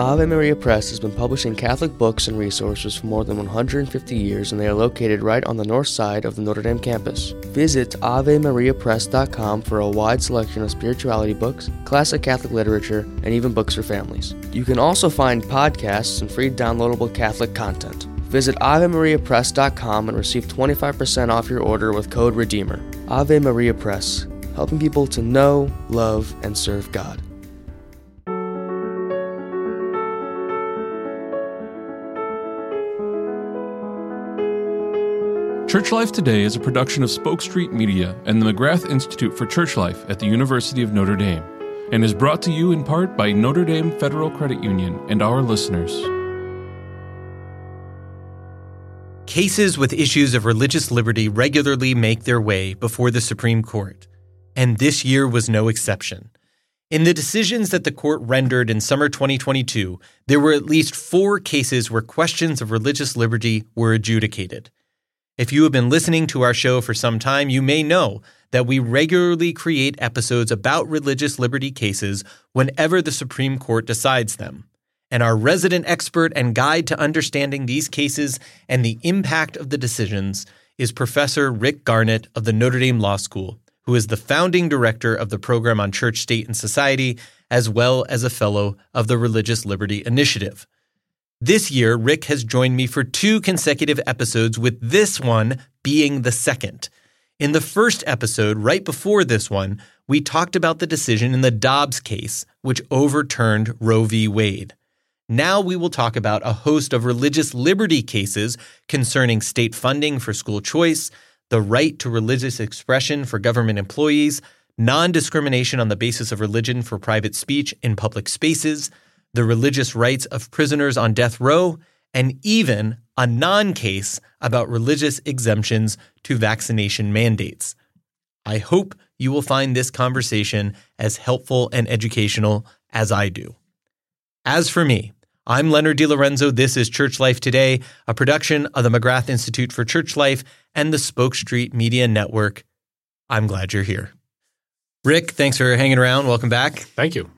Ave Maria Press has been publishing Catholic books and resources for more than 150 years, and they are located right on the north side of the Notre Dame campus. Visit AveMariaPress.com for a wide selection of spirituality books, classic Catholic literature, and even books for families. You can also find podcasts and free downloadable Catholic content. Visit AveMariaPress.com and receive 25% off your order with code REDEEMER. Ave Maria Press, helping people to know, love, and serve God. Church Life Today is a production of Spoke Street Media and the McGrath Institute for Church Life at the University of Notre Dame, and is brought to you in part by Notre Dame Federal Credit Union and our listeners. Cases with issues of religious liberty regularly make their way before the Supreme Court, and this year was no exception. In the decisions that the court rendered in summer 2022, there were at least 4 cases where questions of religious liberty were adjudicated. If you have been listening to our show for some time, you may know that we regularly create episodes about religious liberty cases whenever the Supreme Court decides them. And our resident expert and guide to understanding these cases and the impact of the decisions is Professor Rick Garnett of the Notre Dame Law School, who is the founding director of the program on church, state, and society, as well as a fellow of the Religious Liberty Initiative. This year, Rick has joined me for 2 consecutive episodes, with this one being the second. In the first episode, right before this one, we talked about the decision in the Dobbs case, which overturned Roe v. Wade. Now we will talk about a host of religious liberty cases concerning state funding for school choice, the right to religious expression for government employees, non-discrimination on the basis of religion for private speech in public spaces, the religious rights of prisoners on death row, and even a non-case about religious exemptions to vaccination mandates. I hope you will find this conversation as helpful and educational as I do. As for me, I'm Leonard DiLorenzo. This is Church Life Today, a production of the McGrath Institute for Church Life and the Spoke Street Media Network. I'm glad you're here. Rick, thanks for hanging around. Welcome back. Thank you.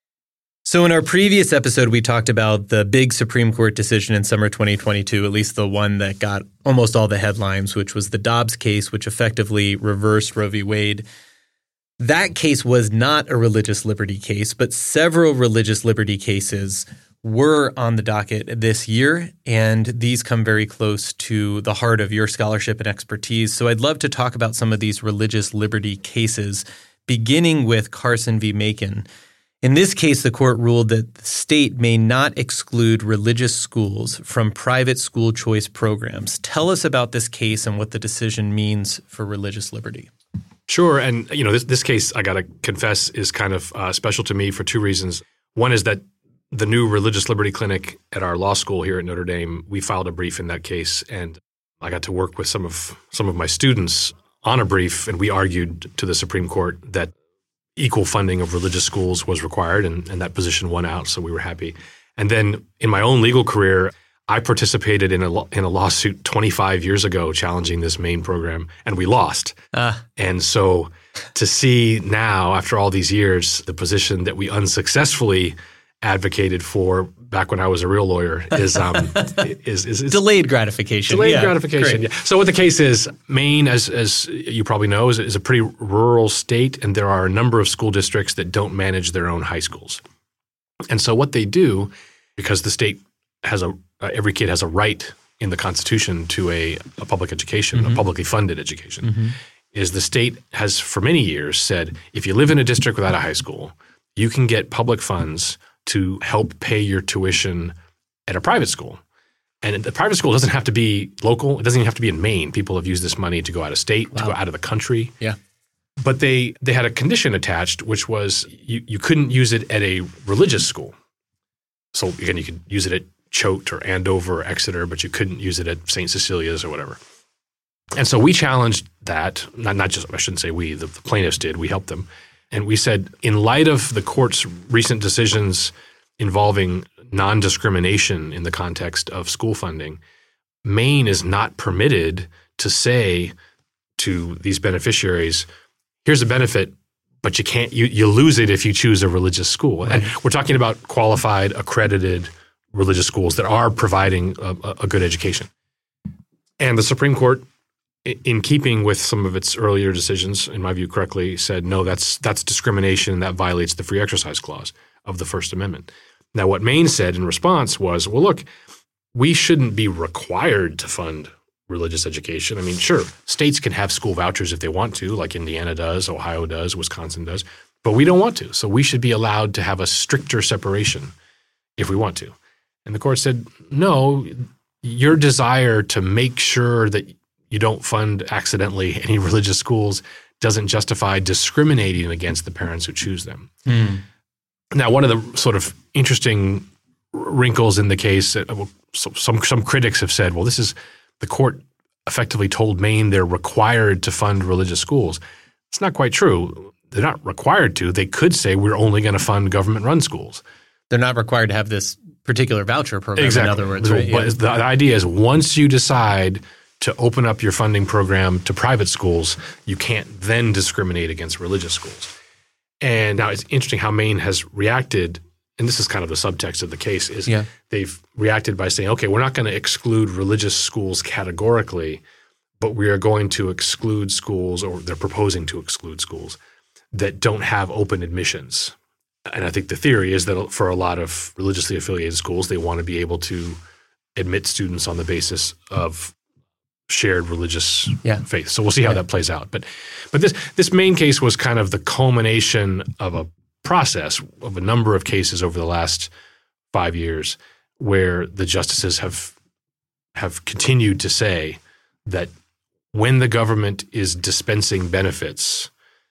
So in our previous episode, we talked about the big Supreme Court decision in summer 2022, at least the one that got almost all the headlines, which was the Dobbs case, which effectively reversed Roe v. Wade. That case was not a religious liberty case, but several religious liberty cases were on the docket this year, and these come very close to the heart of your scholarship and expertise. So I'd love to talk about some of these religious liberty cases, beginning with Carson v. Macon. In this case, the court ruled that the state may not exclude religious schools from private school choice programs. Tell us about this case and what the decision means for religious liberty. Sure. And, this case, I got to confess, is kind of special to me for 2 reasons. One is that the new Religious Liberty Clinic at our law school here at Notre Dame, we filed a brief in that case, and I got to work with some of my students on a brief, and we argued to the Supreme Court that equal funding of religious schools was required, and that position won out, so we were happy. And then in my own legal career, I participated in a lawsuit 25 years ago challenging this Maine program, and we lost. And so to see now, after all these years, the position that we unsuccessfully advocated for back when I was a real lawyer is delayed gratification. Delayed gratification. Yeah. So what the case is, Maine, as you probably know, is a pretty rural state, and there are a number of school districts that don't manage their own high schools. And so what they do, because the state has every kid has a right in the Constitution to a public education, a publicly funded education, is the state has for many years said, if you live in a district without a high school, you can get public funds to help pay your tuition at a private school. And the private school doesn't have to be local. It doesn't even have to be in Maine. People have used this money to go out of state, to go out of the country. Yeah. But they had a condition attached, which was you couldn't use it at a religious school. So again, you could use it at Choate or Andover or Exeter, but you couldn't use it at St. Cecilia's or whatever. And so we challenged that, not just, I shouldn't say we, the plaintiffs did, we helped them. And we said, in light of the court's recent decisions involving non-discrimination in the context of school funding, Maine is not permitted to say to these beneficiaries, here's a benefit, but you can't. You lose it if you choose a religious school. Right. And we're talking about qualified, accredited religious schools that are providing a good education. And the Supreme Court, in keeping with some of its earlier decisions, in my view correctly, said, no, that's discrimination. That violates the Free Exercise Clause of the First Amendment. Now, what Maine said in response was, well, look, we shouldn't be required to fund religious education. I mean, sure, states can have school vouchers if they want to, like Indiana does, Ohio does, Wisconsin does, but we don't want to. So we should be allowed to have a stricter separation if we want to. And the court said, no, your desire to make sure that you don't fund accidentally any religious schools doesn't justify discriminating against the parents who choose them. Now, one of the sort of interesting wrinkles in the case, some critics have said, well, this is the court effectively told Maine they're required to fund religious schools. It's not quite true. They're not required to. They could say we're only going to fund government-run schools. They're not required to have this particular voucher program, exactly. In other words. Right? But the idea is once you decide to open up your funding program to private schools, you can't then discriminate against religious schools. And now it's interesting how Maine has reacted, and this is kind of the subtext of the case, is they've reacted by saying, okay, we're not going to exclude religious schools categorically, but we are going to exclude schools, or they're proposing to exclude schools, that don't have open admissions. And I think the theory is that for a lot of religiously affiliated schools, they want to be able to admit students on the basis of shared religious faith. So we'll see how that plays out. But this Maine case was kind of the culmination of a process of a number of cases over the last 5 years where the justices have continued to say that when the government is dispensing benefits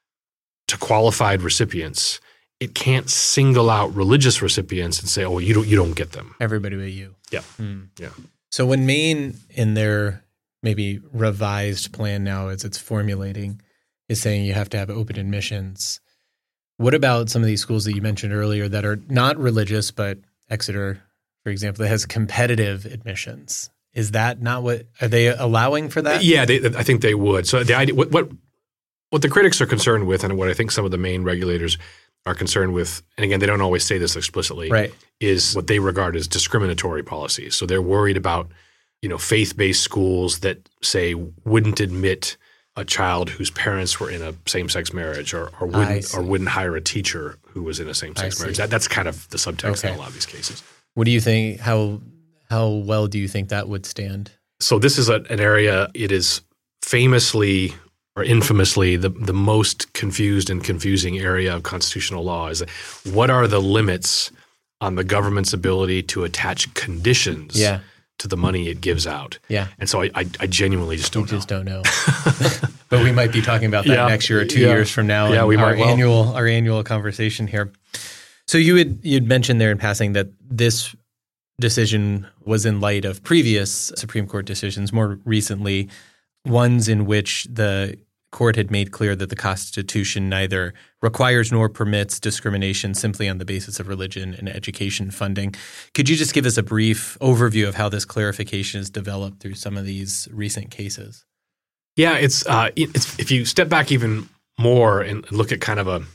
to qualified recipients, it can't single out religious recipients and say, oh, you don't get them. Everybody but you. Yeah. Yeah. So when Maine, in their maybe revised plan now as it's formulating, is saying you have to have open admissions, what about some of these schools that you mentioned earlier that are not religious, but Exeter, for example, that has competitive admissions? Is that not what – are they allowing for that? Yeah, I think they would. So the idea – what the critics are concerned with, and what I think some of the Maine regulators are concerned with, and again, they don't always say this explicitly, right, is what they regard as discriminatory policies. So they're worried about – faith-based schools that, say, wouldn't admit a child whose parents were in a same-sex marriage or wouldn't hire a teacher who was in a same-sex marriage. That's kind of the subtext in a lot of these cases. What do you think? How well do you think that would stand? So this is an area, it is famously or infamously the most confused and confusing area of constitutional law. Is what are the limits on the government's ability to attach conditions to the money it gives out? Yeah. And so I genuinely just don't know. Just don't know. But we might be talking about that next year or 2 years from now in our annual conversation here. So you'd mentioned there in passing that this decision was in light of previous Supreme Court decisions, more recently, ones in which the court had made clear that the Constitution neither requires nor permits discrimination simply on the basis of religion and education funding. Could you just give us a brief overview of how this clarification has developed through some of these recent cases? Yeah, it's if you step back even more and look at kind of a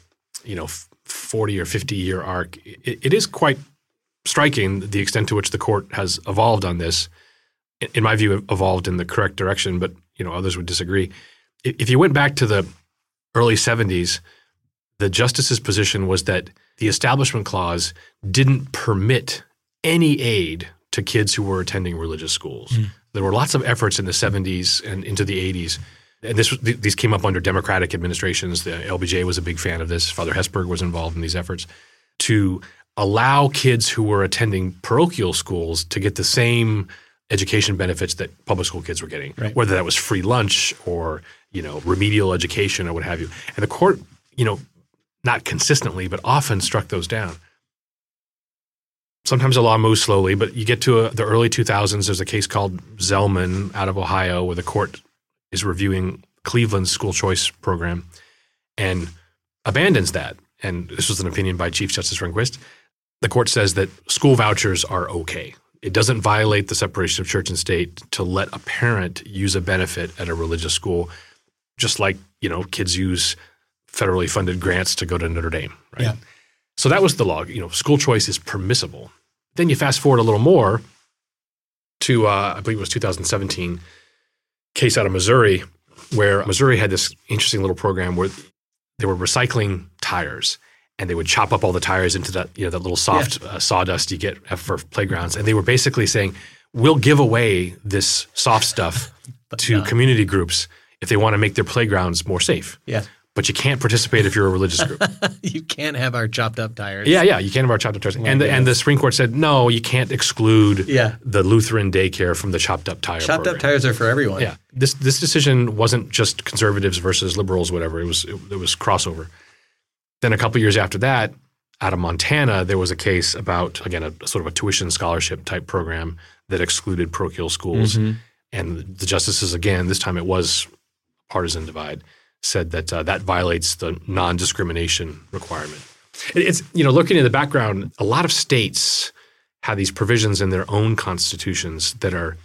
40 or 50 year arc, it is quite striking the extent to which the court has evolved on this. In my view, evolved in the correct direction, but others would disagree. If you went back to the early 70s, the justice's position was that the Establishment Clause didn't permit any aid to kids who were attending religious schools. There were lots of efforts in the 70s and into the 80s, and these came up under Democratic administrations. The LBJ was a big fan of this. Father Hesburgh was involved in these efforts to allow kids who were attending parochial schools to get the same education benefits that public school kids were getting, whether that was free lunch or remedial education or what have you. And the court, not consistently, but often struck those down. Sometimes the law moves slowly, but you get to the early 2000s, there's a case called Zellman out of Ohio where the court is reviewing Cleveland's school choice program and abandons that. And this was an opinion by Chief Justice Rehnquist. The court says that school vouchers are okay. It doesn't violate the separation of church and state to let a parent use a benefit at a religious school, just like, kids use federally funded grants to go to Notre Dame, right? Yeah. So that was the law. School choice is permissible. Then you fast forward a little more to, I believe it was 2017, case out of Missouri, where Missouri had this interesting little program where they were recycling tires, and they would chop up all the tires into that little soft sawdust you get for playgrounds. And they were basically saying, we'll give away this soft stuff to community groups if they want to make their playgrounds more safe. Yeah. But you can't participate if you're a religious group. You can't have our chopped up tires. Yeah, you can't have our chopped up tires. And the Supreme Court said, no, you can't exclude the Lutheran daycare from the chopped up tire program. Chopped up tires are for everyone. Yeah. This decision wasn't just conservatives versus liberals, whatever. It was crossover. Then a couple years after that, out of Montana, there was a case about, again, a sort of a tuition scholarship type program that excluded parochial schools. Mm-hmm. And the justices, again, this time it was partisan divide, said that that violates the non-discrimination requirement. It's looking in the background, a lot of states have these provisions in their own constitutions that are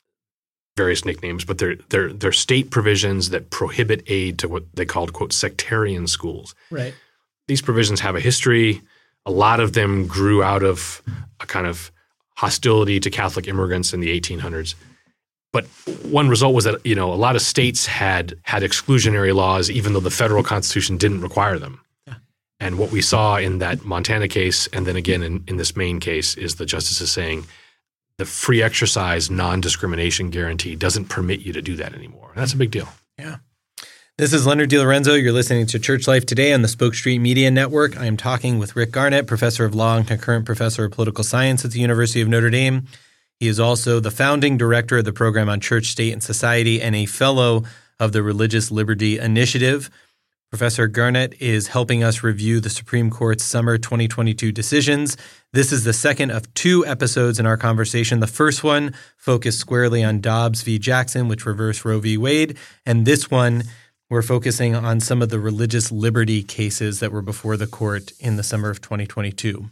various nicknames, but they're state provisions that prohibit aid to what they called, quote, sectarian schools. Right. These provisions have a history. A lot of them grew out of a kind of hostility to Catholic immigrants in the 1800s. But one result was that, a lot of states had exclusionary laws, even though the federal constitution didn't require them. Yeah. And what we saw in that Montana case, and then again in this Maine case, is the justices saying the free exercise non-discrimination guarantee doesn't permit you to do that anymore. And that's a big deal. Yeah. This is Leonard DiLorenzo. You're listening to Church Life Today on the Spoke Street Media Network. I am talking with Rick Garnett, professor of law and concurrent professor of political science at the University of Notre Dame. He is also the founding director of the program on church, state, and society and a fellow of the Religious Liberty Initiative. Professor Garnett is helping us review the Supreme Court's summer 2022 decisions. This is the second of two episodes in our conversation. The first one focused squarely on Dobbs v. Jackson, which reversed Roe v. Wade. And this one, we're focusing on some of the religious liberty cases that were before the court in the summer of 2022.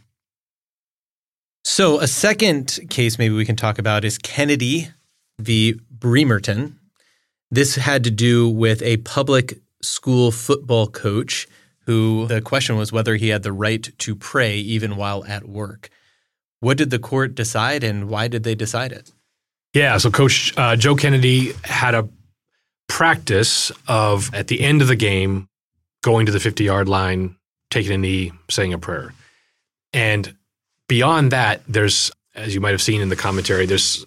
So a second case maybe we can talk about is Kennedy v. Bremerton. This had to do with a public school football coach who the question was whether he had the right to pray even while at work. What did the court decide and why did they decide it? Yeah, so Coach Joe Kennedy had a practice of, at the end of the game, going to the 50-yard line, taking a knee, saying a prayer. And beyond that, there's, as you might have seen in the commentary,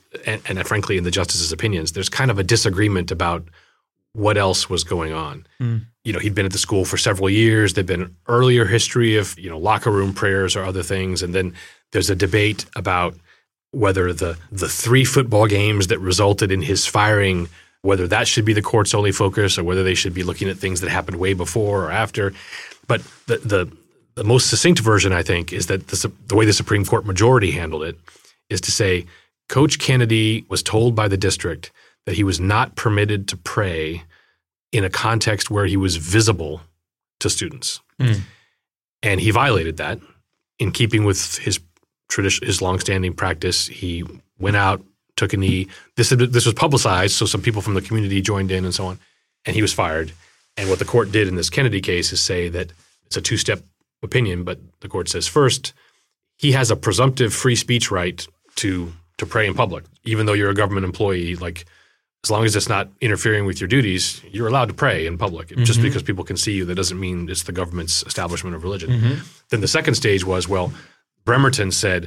and frankly in the justices' opinions, there's kind of a disagreement about what else was going on. Mm. He'd been at the school for several years. There'd been earlier history of, locker room prayers or other things. And then there's a debate about whether the 3 football games that resulted in his firing, whether that should be the court's only focus or whether they should be looking at things that happened way before or after. But the most succinct version, I think, is that the way the Supreme Court majority handled it is to say Coach Kennedy was told by the district that he was not permitted to pray in a context where he was visible to students. Mm. And he violated that. In keeping with his longstanding practice, he went out, took a knee. This was publicized, so some people from the community joined in and so on, and he was fired. And what the court did in this Kennedy case is say that it's a two-step opinion, but the court says first, he has a presumptive free speech right to pray in public, even though you're a government employee. Like, as long as it's not interfering with your duties, you're allowed to pray in public. Mm-hmm. Just because people can see you, that doesn't mean it's the government's establishment of religion. Mm-hmm. Then the second stage was, Bremerton said,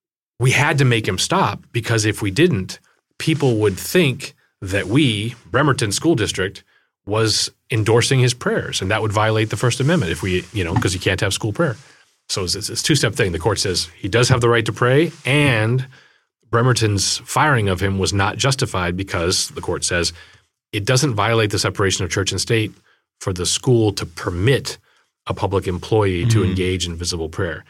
we had to make him stop because if we didn't, people would think that we, Bremerton School District, was endorsing his prayers, and that would violate the First Amendment if we, because you can't have school prayer. So it's a two-step thing. The court says he does have the right to pray, and Bremerton's firing of him was not justified because, the court says, it doesn't violate the separation of church and state for the school to permit a public employee to engage in visible prayer.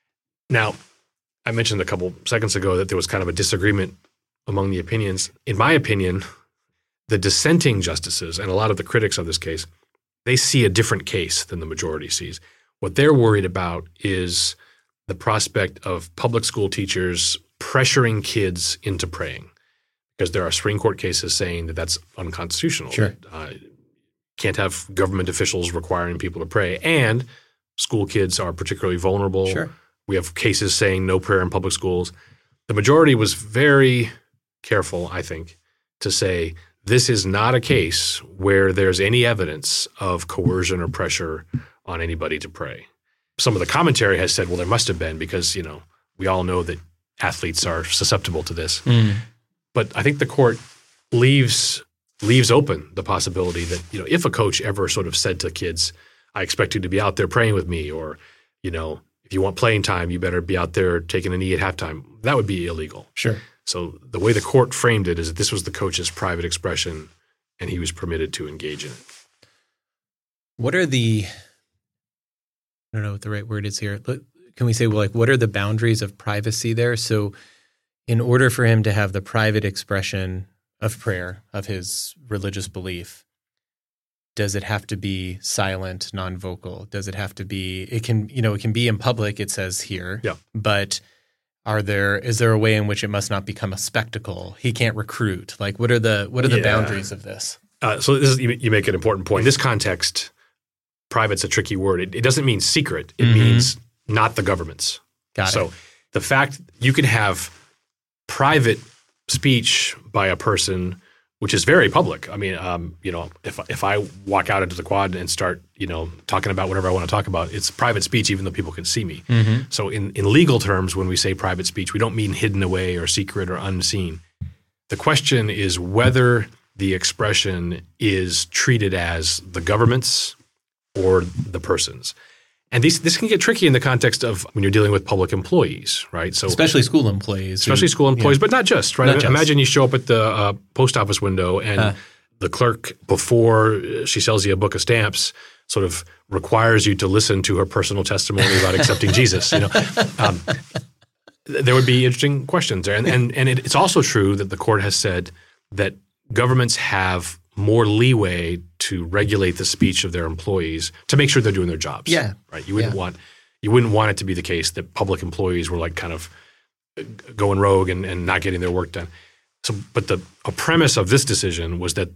Now, I mentioned a couple seconds ago that there was kind of a disagreement among the opinions. In my opinion, the dissenting justices and a lot of the critics of this case, they see a different case than the majority sees. What they're worried about is the prospect of public school teachers pressuring kids into praying, because there are Supreme Court cases saying that that's unconstitutional. Sure. can't have government officials requiring people to pray. And school kids are particularly vulnerable. Sure. We have cases saying no prayer in public schools. The majority was very careful, I think, to say this is not a case where there's any evidence of coercion or pressure on anybody to pray. Some of the commentary has said, well, there must have been because, we all know that athletes are susceptible to this. But I think the court leaves open the possibility that, if a coach ever sort of said to kids, I expect you to be out there praying with me, or, if you want playing time, you better be out there taking a knee at halftime, that would be illegal. Sure. So the way the court framed it is that this was the coach's private expression and he was permitted to engage in it. What are I don't know what the right word is here. Can we say, what are the boundaries of privacy there? So in order for him to have the private expression of prayer, of his religious belief, does it have to be silent, non-vocal? Does it have to be, it can be in public, it says here, but is there a way in which it must not become a spectacle? He can't recruit. What are the boundaries of this? So this is, you make an important point. In this context, private's a tricky word. It doesn't mean secret. It means not the government's. Got it. So the fact you can have private speech by a person, which is very public. I mean, if I walk out into the quad and start, talking about whatever I want to talk about, it's private speech, even though people can see me. So in legal terms, when we say private speech, we don't mean hidden away or secret or unseen. The question is whether the expression is treated as the government's or the person's. And this can get tricky in the context of when you're dealing with public employees, right? So especially school employees. But not just, right? Imagine you show up at the post office window and the clerk, before she sells you a book of stamps, sort of requires you to listen to her personal testimony about accepting Jesus. There would be interesting questions there. And it's also true that the court has said that governments have more leeway to regulate the speech of their employees to make sure they're doing their jobs. Yeah. Right. You wouldn't want it to be the case that public employees were kind of going rogue and not getting their work done. So, but a premise of this decision was that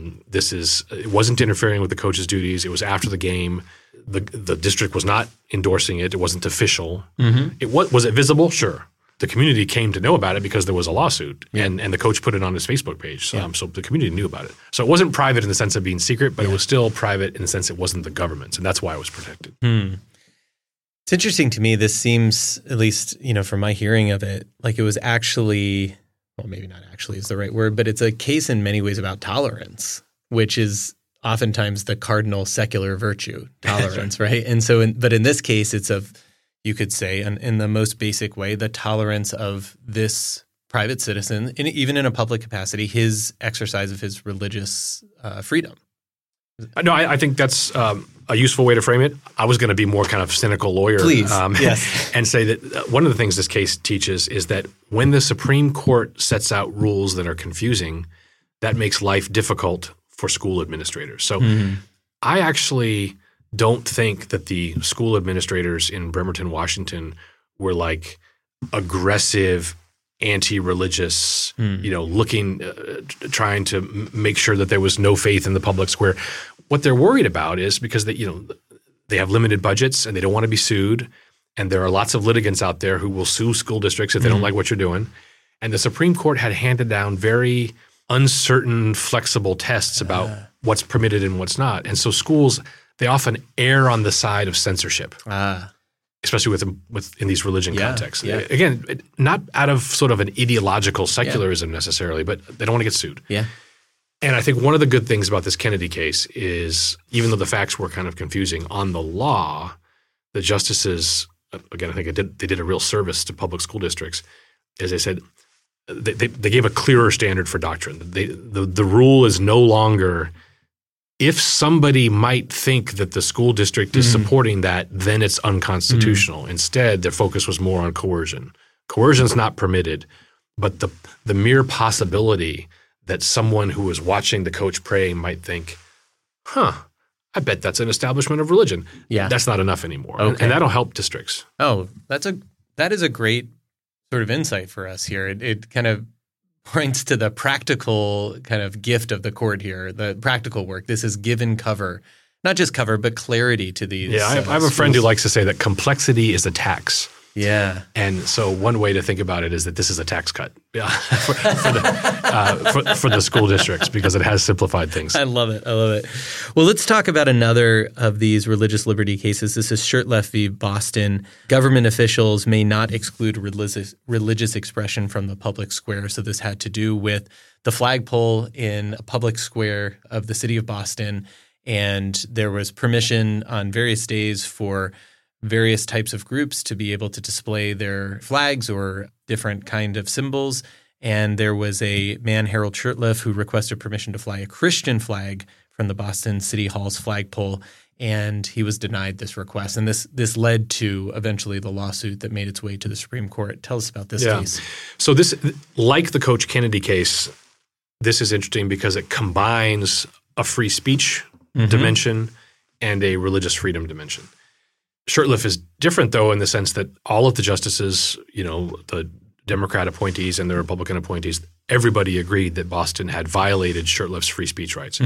it wasn't interfering with the coach's duties. It was after the game. The district was not endorsing it. It wasn't official. Was it visible? Sure. The community came to know about it because there was a lawsuit, and the coach put it on his Facebook page. So the community knew about it. So it wasn't private in the sense of being secret, but it was still private in the sense it wasn't the government's, and that's why it was protected. It's interesting to me. This seems, at least from my hearing of it, like it was actually, well, maybe not actually is the right word, but it's a case in many ways about tolerance, which is oftentimes the cardinal secular virtue, tolerance, right? And so, but in this case, it's you could say, in the most basic way, the tolerance of this private citizen, even in a public capacity, his exercise of his religious freedom. No, I think that's a useful way to frame it. I was going to be more kind of cynical lawyer. Please, yes. And say that one of the things this case teaches is that when the Supreme Court sets out rules that are confusing, that makes life difficult for school administrators. So I actually don't think that the school administrators in Bremerton, Washington were aggressive, anti-religious, looking, trying to make sure that there was no faith in the public square. What they're worried about is because they have limited budgets and they don't want to be sued, and there are lots of litigants out there who will sue school districts if they don't like what you're doing. And the Supreme Court had handed down very uncertain, flexible tests about what's permitted and what's not. And so schools, they often err on the side of censorship, especially in these religion contexts. Yeah. Again, not out of sort of an ideological secularism necessarily, but they don't want to get sued. Yeah. And I think one of the good things about this Kennedy case is, even though the facts were kind of confusing, on the law, the justices, again, I think they did a real service to public school districts. As I said, they gave a clearer standard for doctrine. The rule is no longer, if somebody might think that the school district is supporting that, then it's unconstitutional. Instead, their focus was more on coercion. Coercion's not permitted, but the mere possibility that someone who is watching the coach pray might think, I bet that's an establishment of religion. Yeah. That's not enough anymore. Okay. And that'll help districts. Oh, that is a great sort of insight for us here. It kind of points to the practical kind of gift of the court here, the practical work. This is given cover, not just cover, but clarity to these. Yeah, I have a friend who likes to say that complexity is a tax. Yeah. And so one way to think about it is that this is a tax cut for the school districts because it has simplified things. I love it. Well, let's talk about another of these religious liberty cases. This is Shurtleff v. Boston. Government officials may not exclude religious expression from the public square. So this had to do with the flagpole in a public square of the city of Boston. And there was permission on various days for various types of groups to be able to display their flags or different kind of symbols. And there was a man, Harold Shurtleff, who requested permission to fly a Christian flag from the Boston City Hall's flagpole, and he was denied this request. And this led to eventually the lawsuit that made its way to the Supreme Court. Tell us about this case. So this, like the Coach Kennedy case, this is interesting because it combines a free speech dimension and a religious freedom dimension. Shurtleff is different, though, in the sense that all of the justices, the Democrat appointees and the Republican appointees, everybody agreed that Boston had violated Shurtleff's free speech rights.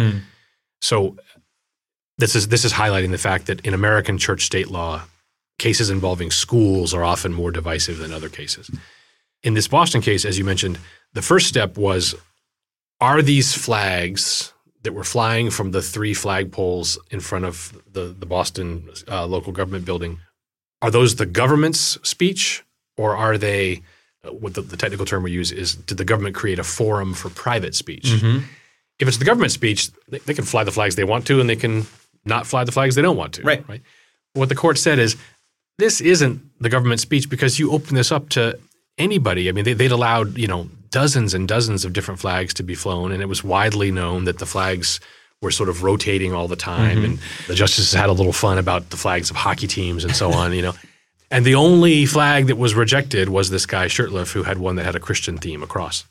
So this is highlighting the fact that in American church state law, cases involving schools are often more divisive than other cases. In this Boston case, as you mentioned, the first step was, are these flags that were flying from the 3 flagpoles in front of the Boston local government building, are those the government's speech, or are they, what the technical term we use is, did the government create a forum for private speech? If it's the government speech, they can fly the flags they want to, and they can not fly the flags they don't want to. Right? What the court said is, this isn't the government speech because you open this up to anybody. I mean, they'd allowed, dozens and dozens of different flags to be flown, and it was widely known that the flags were sort of rotating all the time, and the justices had a little fun about the flags of hockey teams and so on, And the only flag that was rejected was this guy Shurtleff, who had one that had a Christian theme across.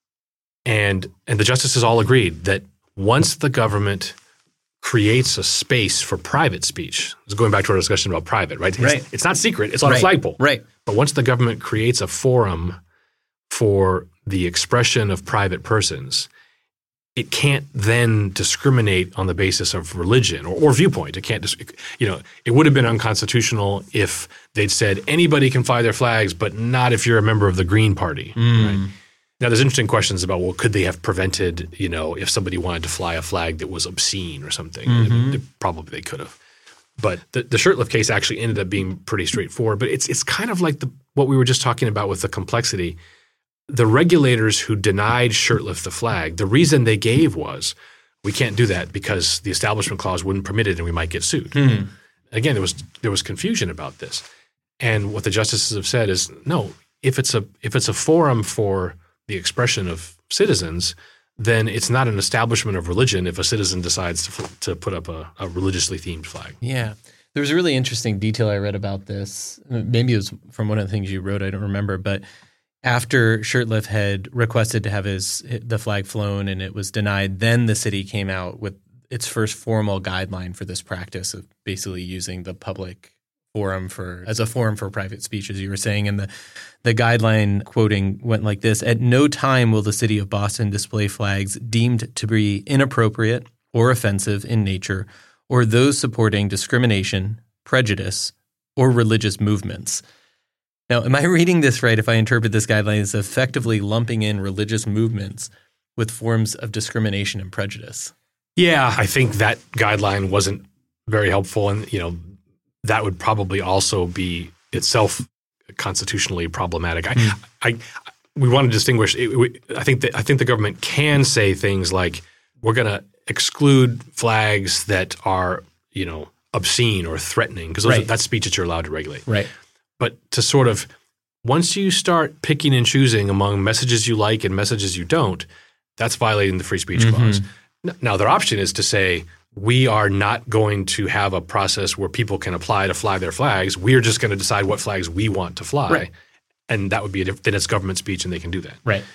And the justices all agreed that once the government creates a space for private speech, it's going back to our discussion about private, right? It's not secret. It's on a flagpole. But once the government creates a forum for the expression of private persons, it can't then discriminate on the basis of religion or viewpoint. It can't, it would have been unconstitutional if they'd said anybody can fly their flags, but not if you're a member of the Green Party. Right? Now, there's interesting questions about, well, could they have prevented, if somebody wanted to fly a flag that was obscene or something? Probably they could have. But the Shurtleff case actually ended up being pretty straightforward. But it's kind of like what we were just talking about with the complexity. The regulators who denied Shurtleff the flag, the reason they gave was, we can't do that because the Establishment Clause wouldn't permit it and we might get sued. Again, there was confusion about this. And what the justices have said is, no, if it's a forum for the expression of citizens, then it's not an establishment of religion if a citizen decides to put up a religiously themed flag. Yeah. There was a really interesting detail I read about this. Maybe it was from one of the things you wrote, I don't remember, but after Shurtleff had requested to have the flag flown and it was denied, then the city came out with its first formal guideline for this practice of basically using the public forum as a forum for private speech, as you were saying. And the guideline quoting went like this: "At no time will the city of Boston display flags deemed to be inappropriate or offensive in nature, or those supporting discrimination, prejudice, or religious movements." Now, am I reading this right if I interpret this guideline as effectively lumping in religious movements with forms of discrimination and prejudice? Yeah, I think that guideline wasn't very helpful. And, that would probably also be itself constitutionally problematic. We want to distinguish. I think the government can say things like, we're going to exclude flags that are, obscene or threatening, because that's speech that you're allowed to regulate. Right. But to sort of, once you start picking and choosing among messages you like and messages you don't, that's violating the free speech clause. Now, their option is to say, we are not going to have a process where people can apply to fly their flags. We are just going to decide what flags we want to fly. Right. And that would be then it's government speech and they can do that. Right.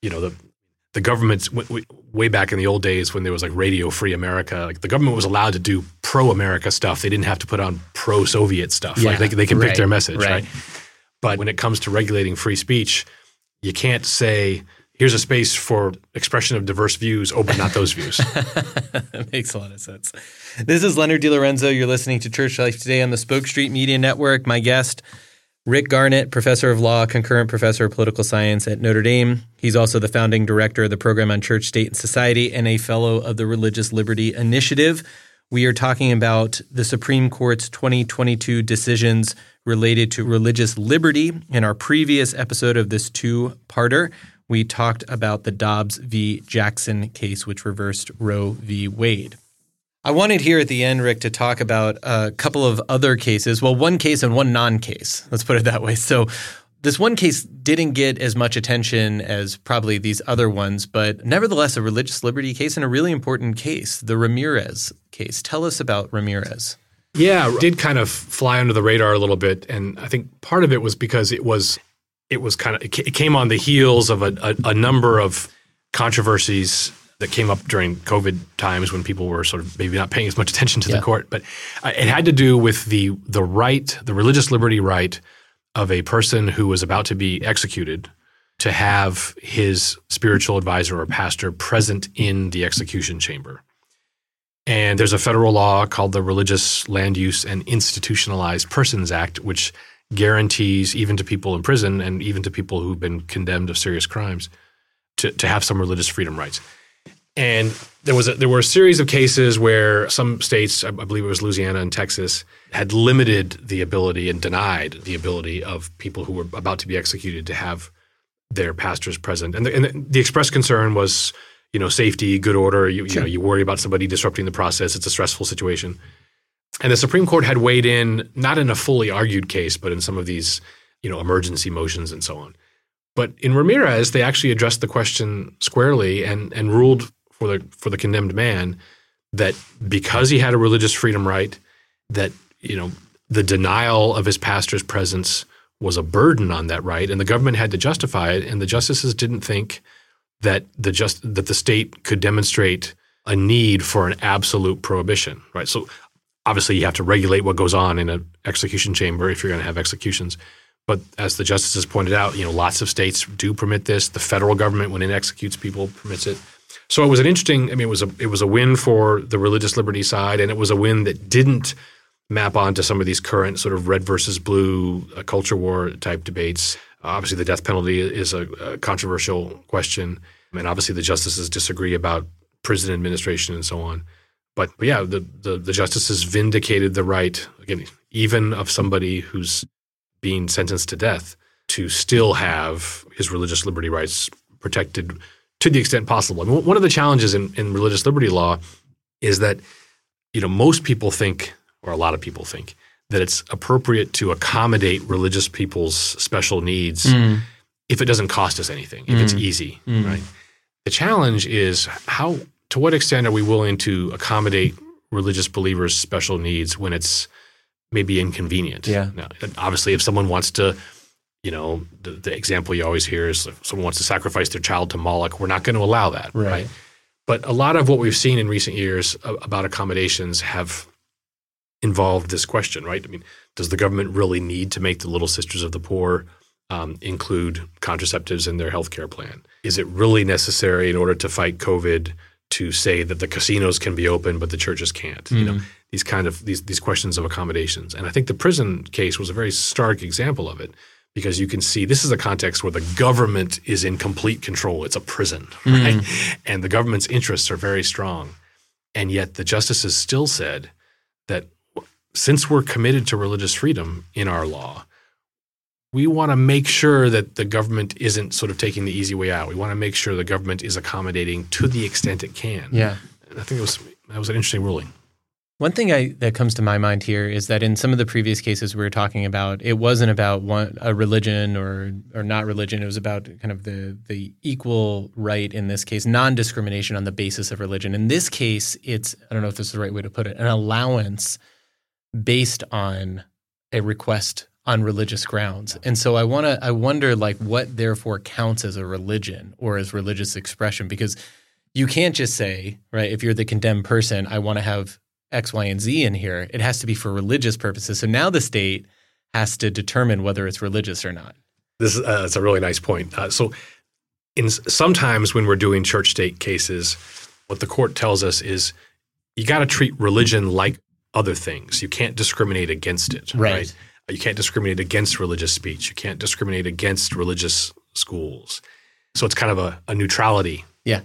The government's way back in the old days when there was like Radio Free America, like the government was allowed to do pro-America stuff. They didn't have to put on pro-Soviet stuff. Yeah, like they can pick their message, right? But when it comes to regulating free speech, you can't say here's a space for expression of diverse views, open not those views. That makes a lot of sense. This is Leonard DiLorenzo. You're listening to Church Life Today on the Spoke Street Media Network. My guest, Rick Garnett, professor of law, concurrent professor of political science at Notre Dame. He's also the founding director of the Program on Church, State, and Society and a fellow of the Religious Liberty Initiative. We are talking about the Supreme Court's 2022 decisions related to religious liberty. In our previous episode of this two-parter, we talked about the Dobbs v. Jackson case, which reversed Roe v. Wade. I wanted here at the end, Rick, to talk about a couple of other cases. Well, one case and one non-case. Let's put it that way. So this one case didn't get as much attention as probably these other ones, but nevertheless a religious liberty case and a really important case, the Ramirez case. Tell us about Ramirez. Yeah, it did kind of fly under the radar a little bit, and I think part of it was because it came on the heels of a number of controversies that came up during COVID times when people were sort of maybe not paying as much attention to the court. But it had to do with the religious liberty right of a person who was about to be executed to have his spiritual advisor or pastor present in the execution chamber. And there's a federal law called the Religious Land Use and Institutionalized Persons Act, which guarantees even to people in prison and even to people who've been condemned of serious crimes to have some religious freedom rights. And there were a series of cases where some states, I believe it was Louisiana and Texas, had limited the ability and denied the ability of people who were about to be executed to have their pastors present. And the express concern was, safety, good order. You worry about somebody disrupting the process. It's a stressful situation. And the Supreme Court had weighed in, not in a fully argued case, but in some of these, emergency motions and so on. But in Ramirez, they actually addressed the question squarely and ruled for the condemned man that because he had a religious freedom right, that the denial of his pastor's presence was a burden on that right, and the government had to justify it. And the justices didn't think that the state could demonstrate a need for an absolute prohibition, right? So obviously you have to regulate what goes on in an execution chamber if you're going to have executions. But as the justices pointed out, lots of states do permit this. The federal government, when it executes people, permits it. So it was an interesting. It was a win for the religious liberty side, and it was a win that didn't map onto some of these current sort of red versus blue culture war type debates. Obviously, the death penalty is a controversial question, and obviously the justices disagree about prison administration and so on. But yeah, the justices vindicated the right, again, even of somebody who's being sentenced to death, to still have his religious liberty rights protected to the extent possible. I mean, one of the challenges in religious liberty law is that, most people think, or a lot of people think, that it's appropriate to accommodate religious people's special needs if it doesn't cost us anything, if it's easy, right? The challenge is to what extent are we willing to accommodate religious believers' special needs when it's maybe inconvenient? Yeah. Now, obviously, if someone wants to, the example you always hear is if someone wants to sacrifice their child to Moloch, we're not going to allow that, right? But a lot of what we've seen in recent years about accommodations have involved this question, right? I mean, does the government really need to make the Little Sisters of the Poor include contraceptives in their healthcare plan? Is it really necessary in order to fight COVID to say that the casinos can be open but the churches can't? These questions of accommodations. And I think the prison case was a very stark example of it, because you can see this is a context where the government is in complete control. It's a prison, right? And the government's interests are very strong. And yet the justices still said that since we're committed to religious freedom in our law, we want to make sure that the government isn't sort of taking the easy way out. We want to make sure the government is accommodating to the extent it can. Yeah. And I think that was an interesting ruling. One thing that comes to my mind here is that in some of the previous cases we were talking about, it wasn't about a religion or not religion. It was about kind of the equal right, in this case, non-discrimination on the basis of religion. In this case, it's, I don't know if this is the right way to put it, an allowance based on a request on religious grounds. And so I wonder what therefore counts as a religion or as religious expression, because you can't just say, right, if you're the condemned person, I want to have X, Y, and Z in here. It has to be for religious purposes. So now the state has to determine whether it's religious or not. That's a really nice point. So sometimes when we're doing church-state cases, what the court tells us is you got to treat religion like other things. You can't discriminate against it, right? You can't discriminate against religious speech. You can't discriminate against religious schools. So it's kind of a neutrality. Yeah.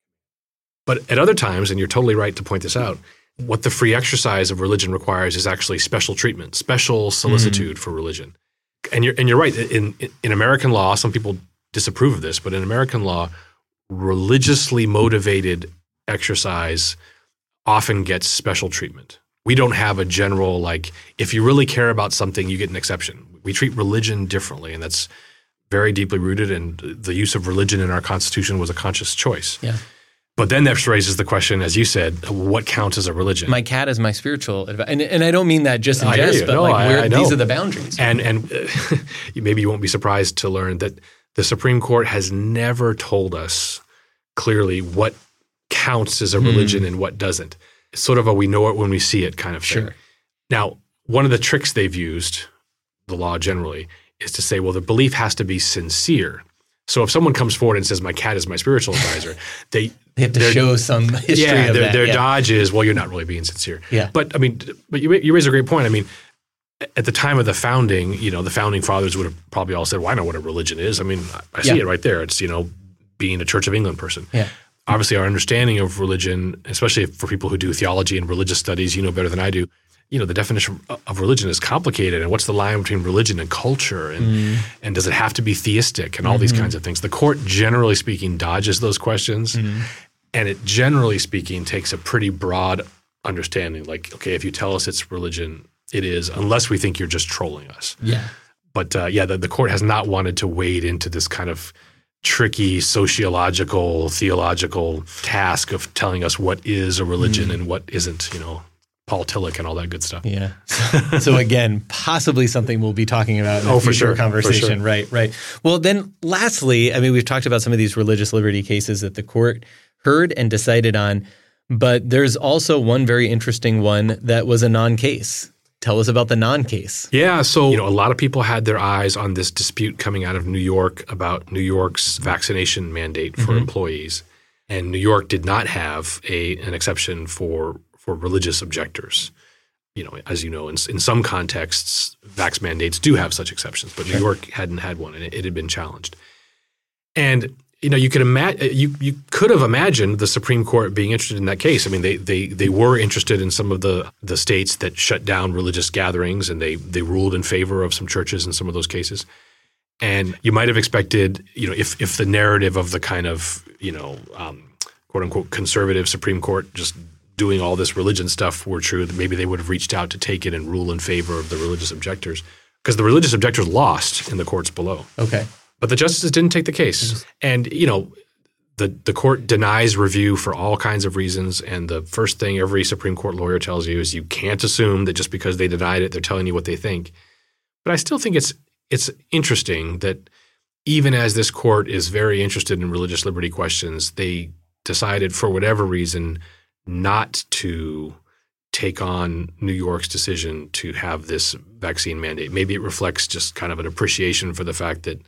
But at other times, and you're totally right to point this out, what the free exercise of religion requires is actually special treatment, special solicitude for religion. And you're right. In American law, some people disapprove of this, but in American law, religiously motivated exercise often gets special treatment. We don't have a general, like, if you really care about something, you get an exception. We treat religion differently, and that's very deeply rooted, and the use of religion in our Constitution was a conscious choice. Yeah. But then that raises the question, as you said, what counts as a religion? My cat is my spiritual advice. And I don't mean that just in jest, but these are the boundaries. And maybe you won't be surprised to learn that the Supreme Court has never told us clearly what counts as a religion and what doesn't. It's sort of a we know it when we see it kind of thing. Sure. Now, one of the tricks they've used, the law generally, is to say, well, the belief has to be sincere. So if someone comes forward and says, my cat is my spiritual advisor, they have to show some history of that. Their dodge is, well, you're not really being sincere. Yeah. But you raise a great point. I mean, at the time of the founding, the founding fathers would have probably all said, well, I know what a religion is. I mean, I see it right there. It's, being a Church of England person. Yeah. Obviously, our understanding of religion, especially for people who do theology and religious studies, better than I do, the definition of religion is complicated. And what's the line between religion and culture? And does it have to be theistic and all these kinds of things? The court, generally speaking, dodges those questions. And it, generally speaking, takes a pretty broad understanding. Like, okay, if you tell us it's religion, it is, unless we think you're just trolling us. Yeah. But the court has not wanted to wade into this kind of tricky sociological, theological task of telling us what is a religion and what isn't, Paul Tillich and all that good stuff. Yeah. So again, possibly something we'll be talking about in a future conversation. For sure. Right. Well, then lastly, I mean, we've talked about some of these religious liberty cases that the court heard and decided on, but there's also one very interesting one that was a non-case. Tell us about the non-case. Yeah. So, a lot of people had their eyes on this dispute coming out of New York about New York's vaccination mandate for employees. And New York did not have an exception for religious objectors. As you know, in some contexts, vax mandates do have such exceptions, but New York hadn't had one, and it had been challenged. And you could you could have imagined the Supreme Court being interested in that case. I mean, they were interested in some of the states that shut down religious gatherings, and they ruled in favor of some churches in some of those cases. And you might have expected, if the narrative of the kind of quote unquote conservative Supreme Court just doing all this religion stuff were true, that maybe they would have reached out to take it and rule in favor of the religious objectors, because the religious objectors lost in the courts below. Okay. But the justices didn't take the case. And, the court denies review for all kinds of reasons. And the first thing every Supreme Court lawyer tells you is you can't assume that just because they denied it, they're telling you what they think. But I still think it's interesting that even as this court is very interested in religious liberty questions, they decided for whatever reason not to take on New York's decision to have this vaccine mandate. Maybe it reflects just kind of an appreciation for the fact that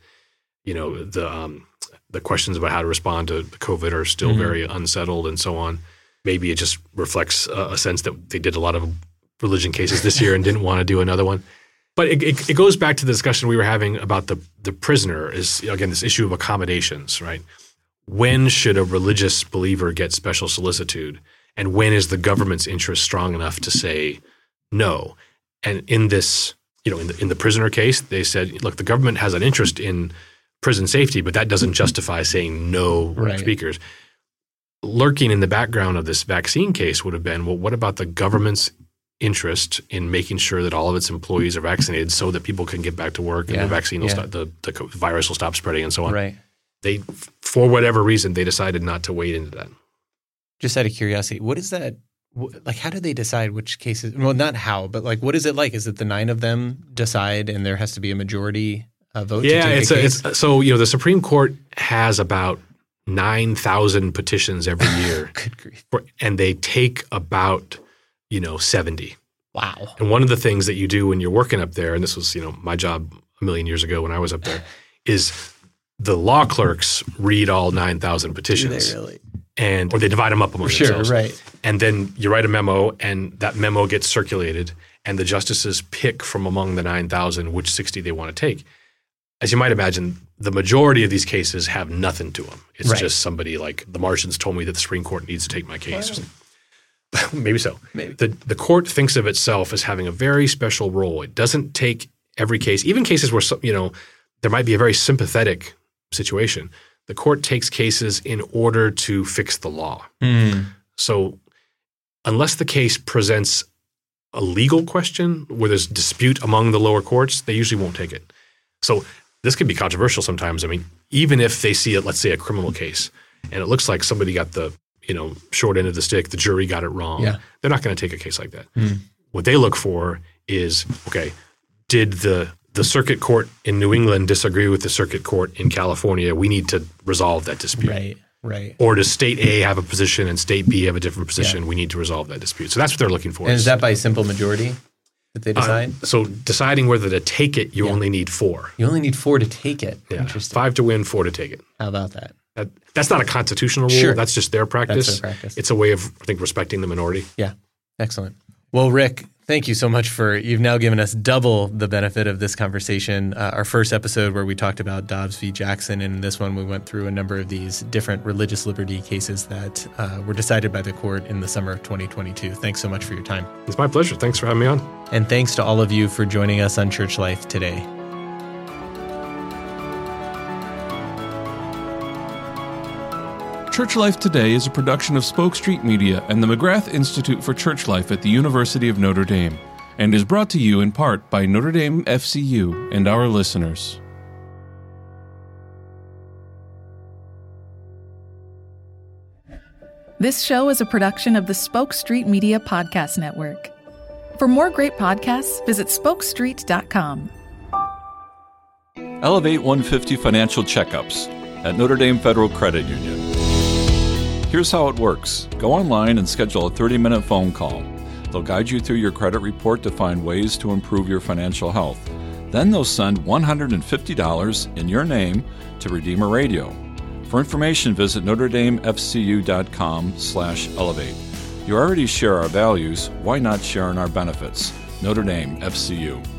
the questions about how to respond to COVID are still very unsettled and so on. Maybe it just reflects a sense that they did a lot of religion cases this year and didn't want to do another one. But it goes back to the discussion we were having about the prisoner is, again, this issue of accommodations, right? When should a religious believer get special solicitude? And when is the government's interest strong enough to say no? And in this, in the prisoner case, they said, look, the government has an interest in prison safety, but that doesn't justify saying no speakers. Lurking in the background of this vaccine case would have been, well, what about the government's interest in making sure that all of its employees are vaccinated so that people can get back to work and the vaccine will stop, the virus will stop spreading and so on. Right. They, for whatever reason, they decided not to wade into that. Just out of curiosity, what is that? Like, how do they decide which cases? Well, not how, but like, what is it like? Is it the 9 of them decide, and there has to be a majority vote? Yeah, to take a case? So the Supreme Court has about 9,000 petitions every year. Good grief! And they take about 70. Wow! And one of the things that you do when you're working up there, and this was my job a million years ago when I was up there, is the law clerks read all 9,000 petitions. Do they really? Or they divide them up among themselves. Right. And then you write a memo, and that memo gets circulated, and the justices pick from among the 9,000 which 60 they want to take. As you might imagine, the majority of these cases have nothing to them. It's just somebody like the Martians told me that the Supreme Court needs to take my case. Or something. Maybe so. Maybe. The court thinks of itself as having a very special role. It doesn't take every case, even cases where there might be a very sympathetic situation. The court takes cases in order to fix the law. So unless the case presents a legal question where there's dispute among the lower courts, they usually won't take it. So this can be controversial sometimes. I mean, even if they see, let's say, a criminal case, and it looks like somebody got the short end of the stick, the jury got it wrong, they're not going to take a case like that. What they look for is, okay, did the circuit court in New England disagree with the circuit court in California? We need to resolve that dispute. Right. Or does state A have a position and state B have a different position? Yeah. We need to resolve that dispute. So that's what they're looking for. And is that by simple majority that they decide? So deciding whether to take it, you only need 4. You only need 4 to take it. Yeah. Interesting. 5 to win, 4 to take it. How about that? That's not a constitutional rule. Sure. That's just their practice. That's their practice. It's a way of, I think, respecting the minority. Yeah. Excellent. Well, Rick, thank you so much you've now given us double the benefit of this conversation. Our first episode where we talked about Dobbs v. Jackson, and in this one we went through a number of these different religious liberty cases that were decided by the court in the summer of 2022. Thanks so much for your time. It's my pleasure. Thanks for having me on. And thanks to all of you for joining us on Church Life today. Church Life Today is a production of Spoke Street Media and the McGrath Institute for Church Life at the University of Notre Dame, and is brought to you in part by Notre Dame FCU and our listeners. This show is a production of the Spoke Street Media Podcast Network. For more great podcasts, visit spokestreet.com. Elevate 150 financial checkups at Notre Dame Federal Credit Union. Here's how it works. Go online and schedule a 30-minute phone call. They'll guide you through your credit report to find ways to improve your financial health. Then they'll send $150 in your name to Redeemer Radio. For information, visit NotreDameFCU.com/elevate. You already share our values. Why not share in our benefits? Notre Dame FCU.